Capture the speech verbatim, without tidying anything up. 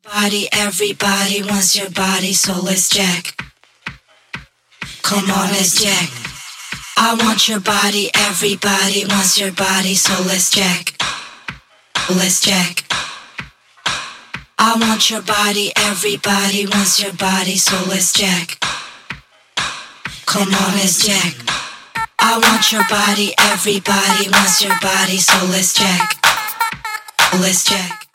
Body, everybody wants your body, so let's jack. Come on, let's jack. I want your body, everybody wants your body, so let's jack. Let's jack. I want your body, everybody wants your body, so let's jack. Come on, let's jack. I want your body, everybody wants your body, so let's jack. Let's jack.